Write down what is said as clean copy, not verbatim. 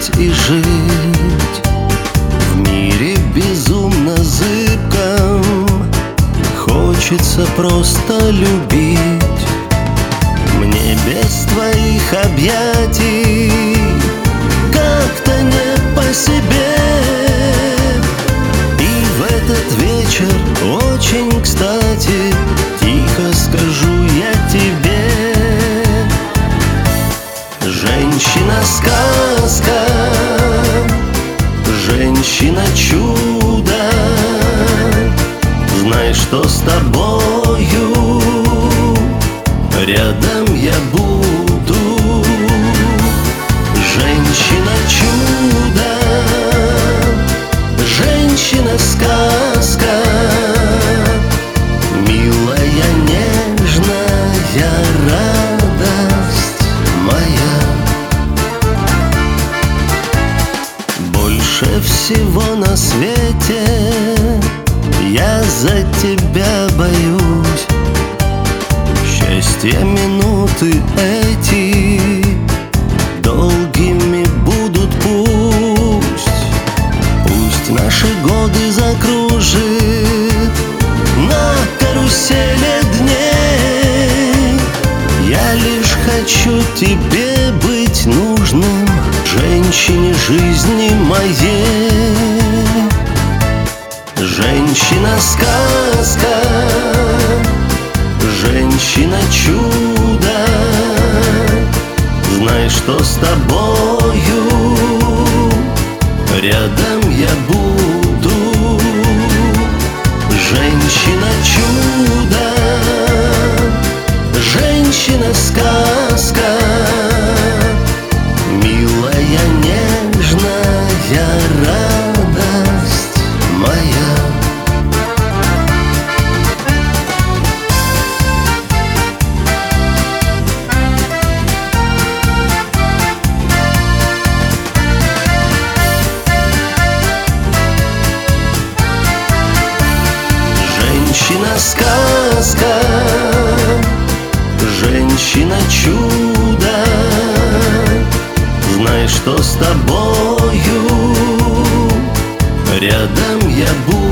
жить и жить в мире безумно зыбком. Хочется просто любить. Мне без твоих объятий как-то не по себе. И в этот вечер очень кстати тихо скажу я тебе: женщина-сказка, женщина-чудо, знай, что с тобою рядом я буду. Женщина-чудо, женщина-сказка, милая, нежная радость моя. Больше всего на свете я за тебя боюсь. Счастья минуты эти долгими будут пусть. Пусть наши годы закружит на карусели дней. Я лишь хочу тебе быть нужным, женщине жизни моей. Женщина-сказка, женщина-чудо, знай, что с тобою рядом я буду. Женщина-чудо, женщина-сказка, милая, нежная радость моя. Женщина-сказка, женщина-чудо, знай, что с тобою рядом я буду.